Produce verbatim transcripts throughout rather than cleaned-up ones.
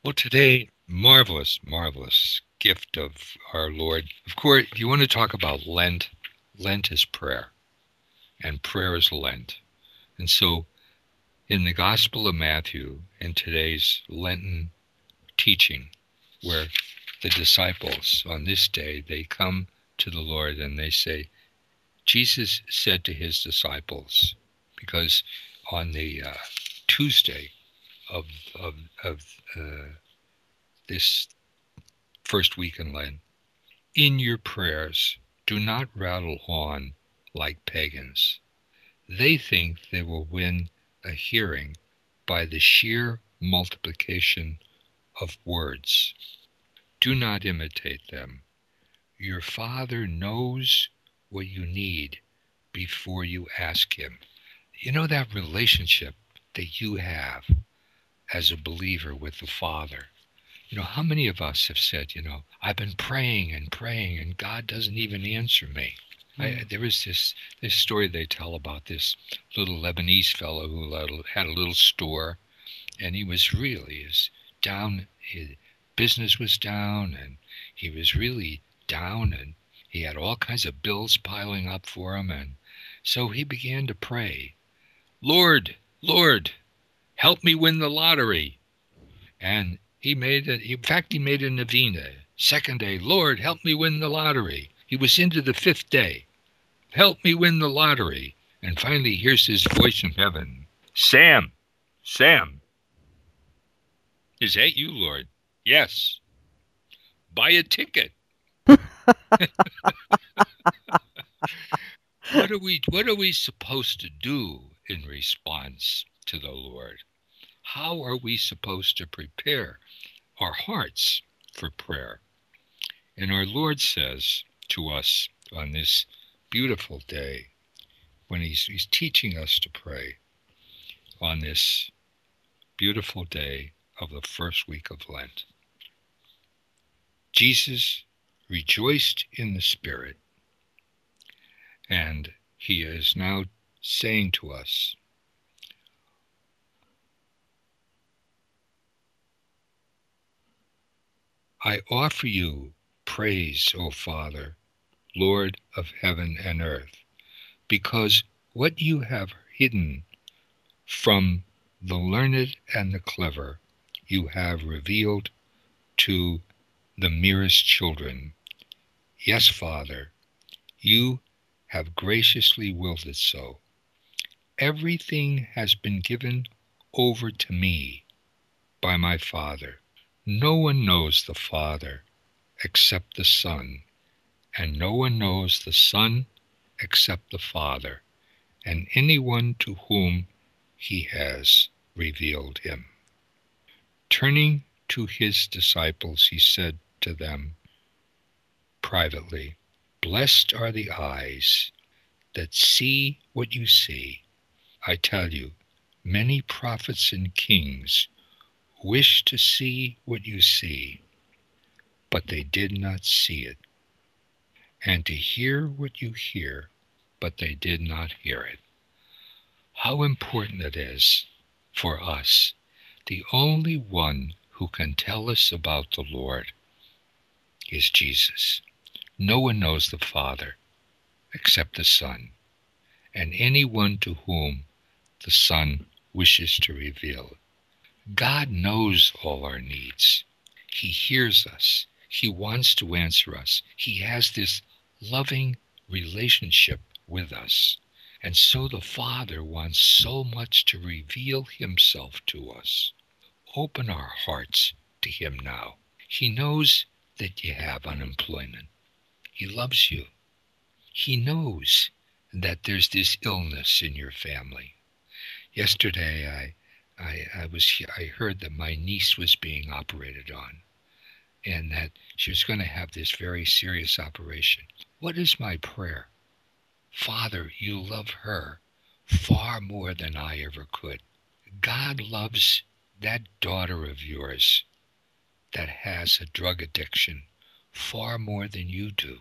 Well, today, marvelous, marvelous gift of our Lord. Of course, if you want to talk about Lent, Lent is prayer, and prayer is Lent. And so, in the Gospel of Matthew, in today's Lenten teaching, where the disciples on this day, they come to the Lord and they say, Jesus said to his disciples, because on the uh, Tuesday of, of, of uh, this first week in Lent, in your prayers, do not rattle on like pagans. They think they will win a hearing by the sheer multiplication of words. Do not imitate them. Your Father knows what you need before you ask Him. You know that relationship that you have as a believer with the Father. You know, how many of us have said, you know, I've been praying and praying and God doesn't even answer me. Mm. I, there was this, this story they tell about this little Lebanese fellow who had a little store, and he was really his down, his business was down, and he was really down, and he had all kinds of bills piling up for him, and so he began to pray, Lord, Lord, help me win the lottery. And he made it, in fact, he made a novena. Second day, Lord, help me win the lottery. He was into the fifth day. Help me win the lottery. And finally, he hears his voice in heaven. Sam, Sam. Is that you, Lord? Yes. Buy a ticket. What are we, what are we supposed to do in response to the Lord? How are we supposed to prepare our hearts for prayer? And our Lord says to us on this beautiful day, when he's, he's teaching us to pray, on this beautiful day of the first week of Lent, Jesus rejoiced in the Spirit, and he is now saying to us, I offer you praise, O Father, Lord of heaven and earth, because what you have hidden from the learned and the clever, you have revealed to the merest children. Yes, Father, you have graciously willed it so. Everything has been given over to me by my Father. No one knows the Father except the Son, and no one knows the Son except the Father, and anyone to whom he has revealed him. Turning to his disciples, he said to them privately, Blessed are the eyes that see what you see. I tell you, many prophets and kings wish to see what you see, but they did not see it, and to hear what you hear, but they did not hear it. How important it is for us. The only one who can tell us about the Lord is Jesus. No one knows the Father except the Son, and anyone to whom the Son wishes to reveal it. God knows all our needs. He hears us. He wants to answer us. He has this loving relationship with us. And so the Father wants so much to reveal himself to us. Open our hearts to him now. He knows that you have unemployment. He loves you. He knows that there's this illness in your family. Yesterday, I I, I was I heard that my niece was being operated on, and that she was going to have this very serious operation. What is my prayer? Father, you love her far more than I ever could. God loves that daughter of yours that has a drug addiction far more than you do.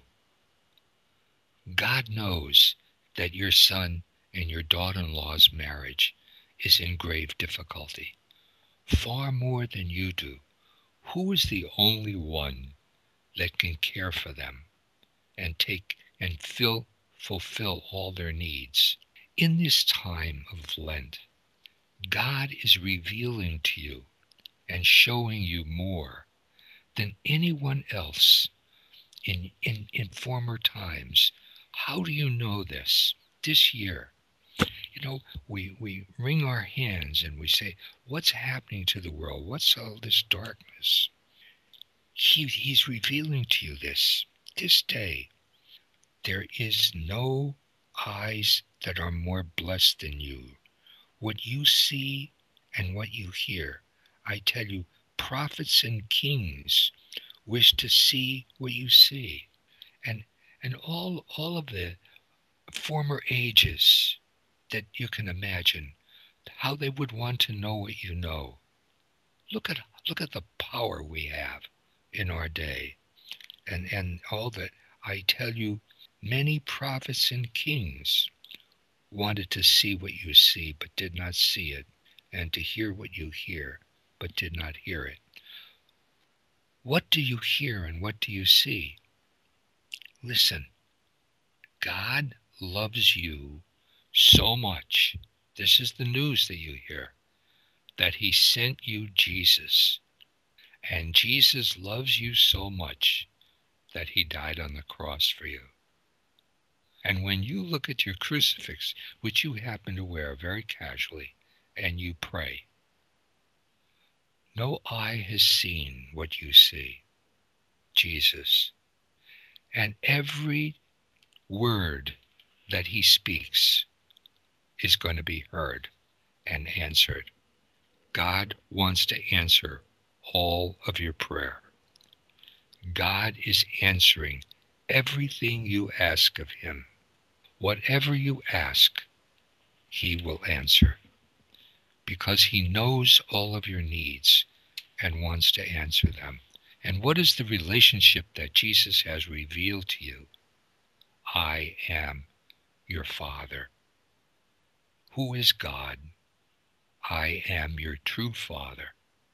God knows that your son and your daughter-in-law's marriage is in grave difficulty, far more than you do. Who is the only one that can care for them and take and fill, fulfill all their needs? In this time of Lent, God is revealing to you and showing you more than anyone else in, in, in former times. How do you know this? This year, you know, we, we wring our hands and we say, what's happening to the world? What's all this darkness? He, he's revealing to you this, this day. There is no eyes that are more blessed than you. What you see and what you hear, I tell you, prophets and kings wish to see what you see. And and all all of the former ages that you can imagine, how they would want to know what you know. Look at look at the power we have in our day. And and all that, I tell you, many prophets and kings wanted to see what you see but did not see it, and to hear what you hear but did not hear it. What do you hear and what do you see? Listen, God loves you so much. This is the news that you hear, that he sent you Jesus. And Jesus loves you so much that he died on the cross for you. And when you look at your crucifix, which you happen to wear very casually, and you pray, no eye has seen what you see, Jesus. And every word that he speaks is going to be heard and answered. God wants to answer all of your prayer. God is answering everything you ask of him. Whatever you ask, he will answer, because he knows all of your needs and wants to answer them. And what is the relationship that Jesus has revealed to you? I am your Father. Who is God? I am your true Father.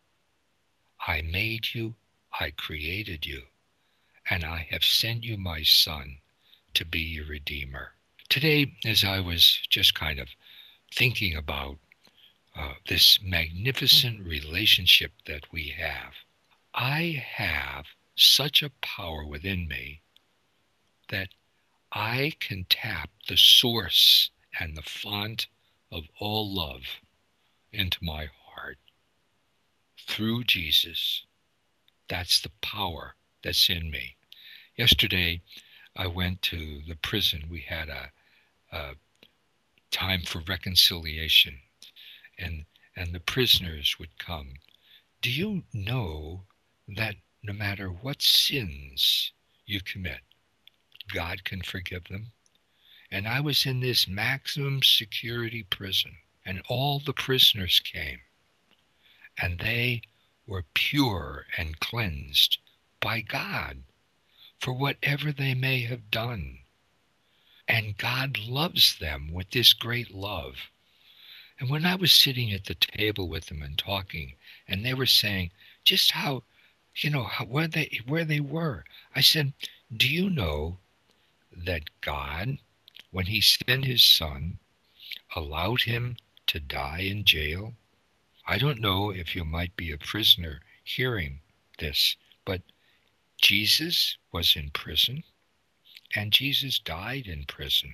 I made you, I created you, and I have sent you my Son to be your Redeemer. Today, as I was just kind of thinking about uh, this magnificent relationship that we have, I have such a power within me that I can tap the source and the font of all love into my heart through Jesus. That's the power that's in me. Yesterday, I went to the prison. We had a, a time for reconciliation, and and the prisoners would come. Do you know that no matter what sins you commit, God can forgive them? And I was in this maximum security prison, and all the prisoners came, and they were pure and cleansed by God for whatever they may have done. And God loves them with this great love. And when I was sitting at the table with them and talking, and they were saying just how, you know, how, where they where they were, I said, do you know that God, when he sent his Son, allowed him to die in jail? I don't know if you might be a prisoner hearing this, but Jesus was in prison, and Jesus died in prison.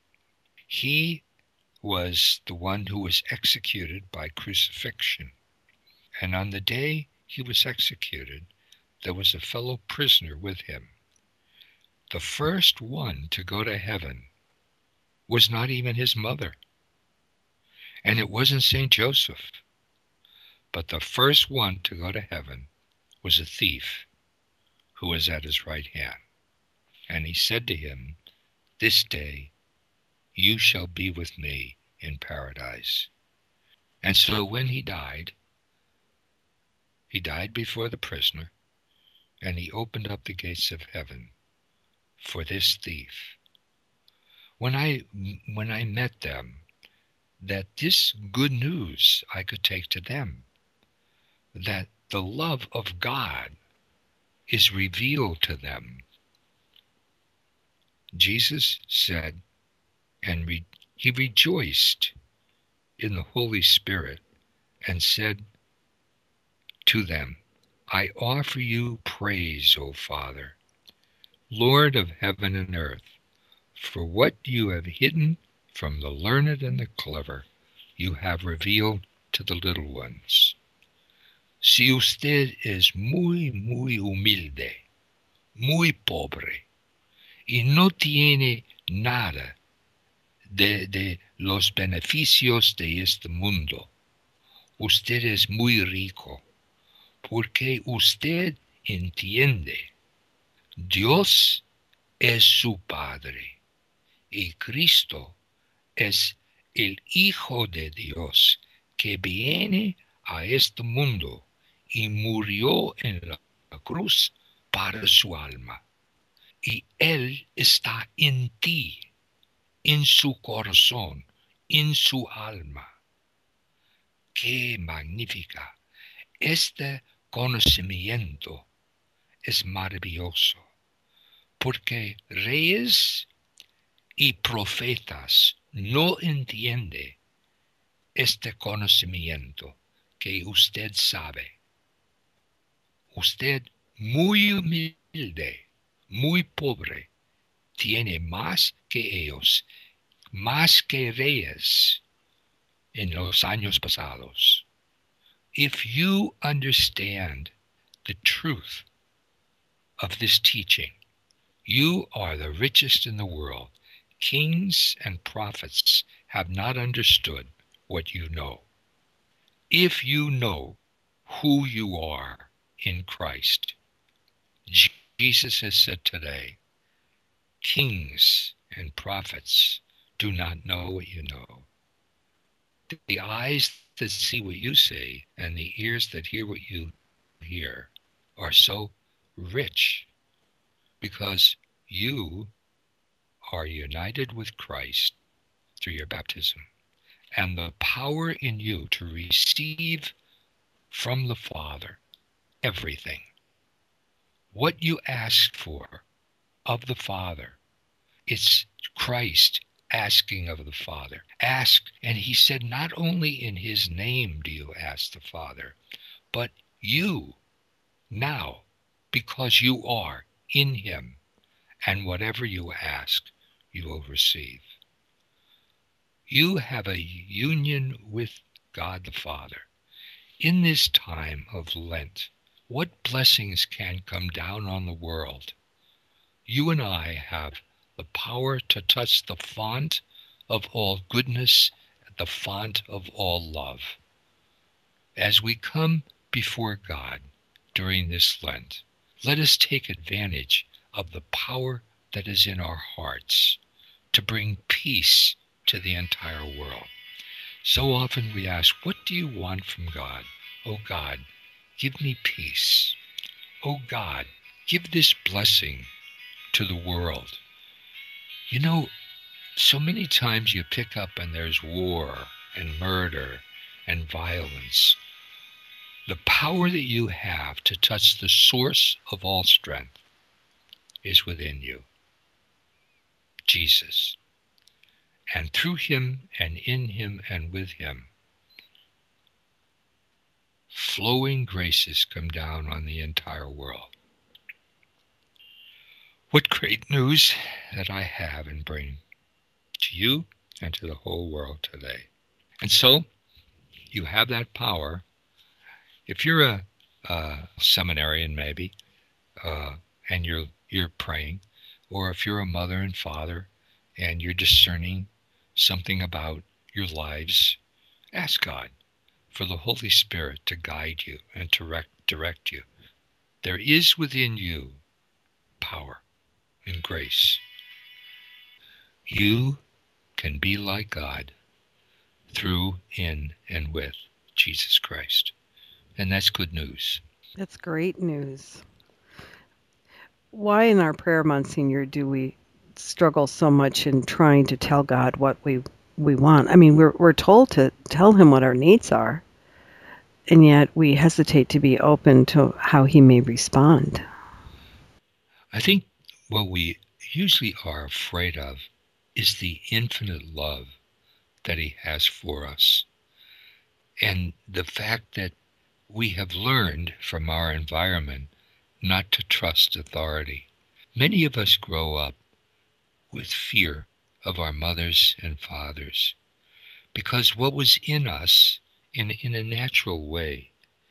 He was the one who was executed by crucifixion. And on the day he was executed, there was a fellow prisoner with him. The first one to go to heaven was not even his mother. And it wasn't Saint Joseph. But the first one to go to heaven was a thief who was at his right hand. And he said to him, this day you shall be with me in paradise. And so when he died, he died before the prisoner, and he opened up the gates of heaven for this thief. When I, when I met them, that this good news I could take to them, that the love of God is revealed to them. Jesus said, and re- he rejoiced in the Holy Spirit and said to them, I offer you praise, O Father, Lord of heaven and earth, for what you have hidden from the learned and the clever, you have revealed to the little ones. Si usted es muy, muy humilde, muy pobre, y no tiene nada de, de los beneficios de este mundo, usted es muy rico, porque usted entiende, Dios es su Padre, y Cristo es el Hijo de Dios que viene a este mundo y murió en la cruz para su alma. Y Él está en ti, en su corazón, en su alma. ¡Qué magnífica! Este conocimiento es maravilloso, porque reyes y profetas no entienden este conocimiento que usted sabe. Usted, muy humilde, muy pobre, tiene más que ellos, más que reyes en los años pasados. If you understand the truth of this teaching, you are the richest in the world. Kings and prophets have not understood what you know. If you know who you are in Christ, Jesus has said today, kings and prophets do not know what you know. The eyes that see what you see and the ears that hear what you hear are so rich because you are united with Christ through your baptism, and the power in you to receive from the Father everything. What you ask for of the Father, it's Christ asking of the Father. Ask, and he said, not only in his name do you ask the Father, but you now, because you are in him, and whatever you ask, you will receive. You have a union with God the Father. In this time of Lent, what blessings can come down on the world? You and I have the power to touch the font of all goodness, the font of all love. As we come before God during this Lent, let us take advantage of the power that is in our hearts to bring peace to the entire world. So often we ask, what do you want from God? Oh God, give me peace. Oh God, give this blessing to the world. You know, so many times you pick up and there's war and murder and violence. The power that you have to touch the source of all strength is within you, Jesus. And through him and in him and with him, flowing graces come down on the entire world. What great news that I have and bring to you and to the whole world today. And so you have that power. If you're a, a seminarian maybe, uh, and you're you're praying, or if you're a mother and father and you're discerning something about your lives, ask God for the Holy Spirit to guide you and to direct, direct you. There is within you power and grace. You can be like God through, in, and with Jesus Christ. And that's good news. That's great news. Why in our prayer, Monsignor, do we struggle so much in trying to tell God what we, we want? I mean, we're we're told to tell him what our needs are. and yet we hesitate to be open to how he may respond. I think what we usually are afraid of is the infinite love that he has for us. And the fact that we have learned from our environment not to trust authority. Many of us grow up with fear of our mothers and fathers because what was in us in, in a natural way,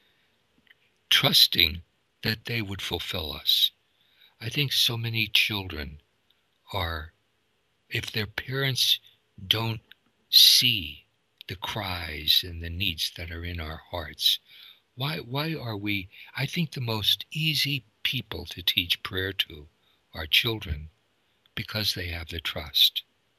trusting that they would fulfill us. I think so many children are, if their parents don't see the cries and the needs that are in our hearts, why why are we, I think the most easy people to teach prayer to are children because they have the trust.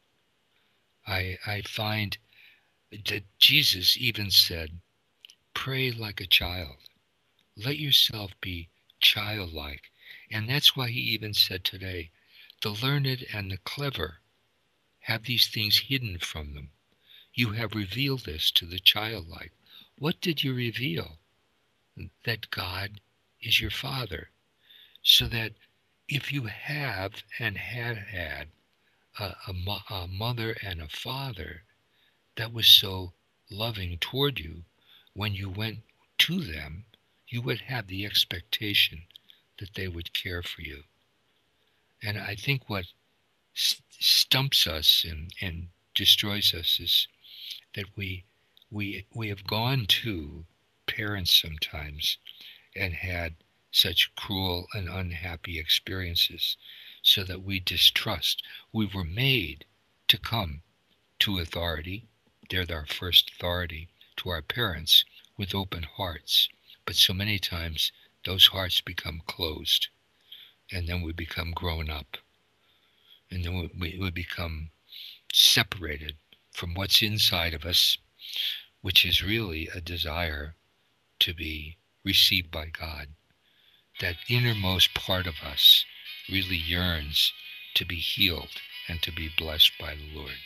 I I find that Jesus even said, pray like a child. Let yourself be childlike. And that's why he even said today, the learned and the clever have these things hidden from them. You have revealed this to the childlike. What did you reveal? That God is your Father. So that if you have and had had a, a, a mother and a father that was so loving toward you, when you went to them, you would have the expectation that they would care for you. And I think what st- stumps us and, and destroys us is that we we we have gone to parents sometimes and had such cruel and unhappy experiences so that we distrust. We were made to come to authority. They're our first authority, to our parents, with open hearts. But so many times those hearts become closed, and then we become grown up, and then we, we, we become separated from what's inside of us, which is really a desire to be received by God. That innermost part of us really yearns to be healed and to be blessed by the Lord.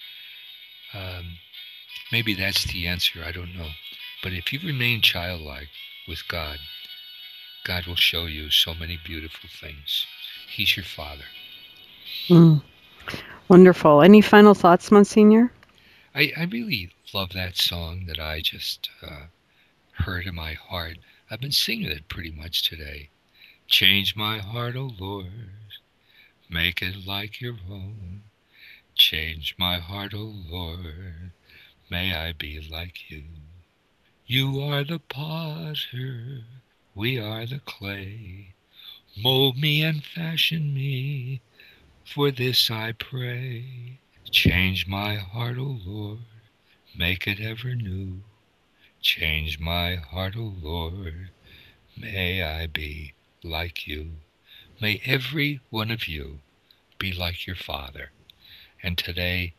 Um, maybe that's the answer, I don't know. But if you remain childlike with God, God will show you so many beautiful things. He's your Father. Mm. Wonderful. Any final thoughts, Monsignor? I, I really love that song that I just uh, heard in my heart. I've been singing it pretty much today. Change my heart, O Lord, make it like your own. Change my heart, O Lord, may I be like you. You are the potter, we are the clay. Mold me and fashion me, for this I pray. Change my heart, O Lord, make it ever new. Change my heart, O Lord, may I be like you. May every one of you be like your Father. And today,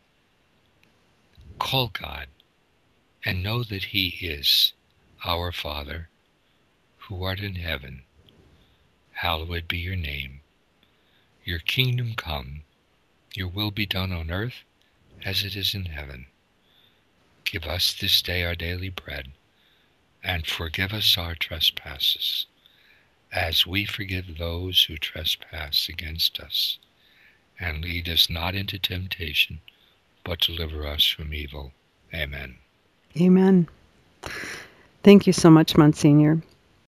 call God and know that he is our Father, who art in heaven. Hallowed be your name. Your kingdom come, your will be done on earth as it is in heaven. Give us this day our daily bread, and forgive us our trespasses, as we forgive those who trespass against us. And lead us not into temptation, but deliver us from evil. Amen. Amen. Thank you so much, Monsignor.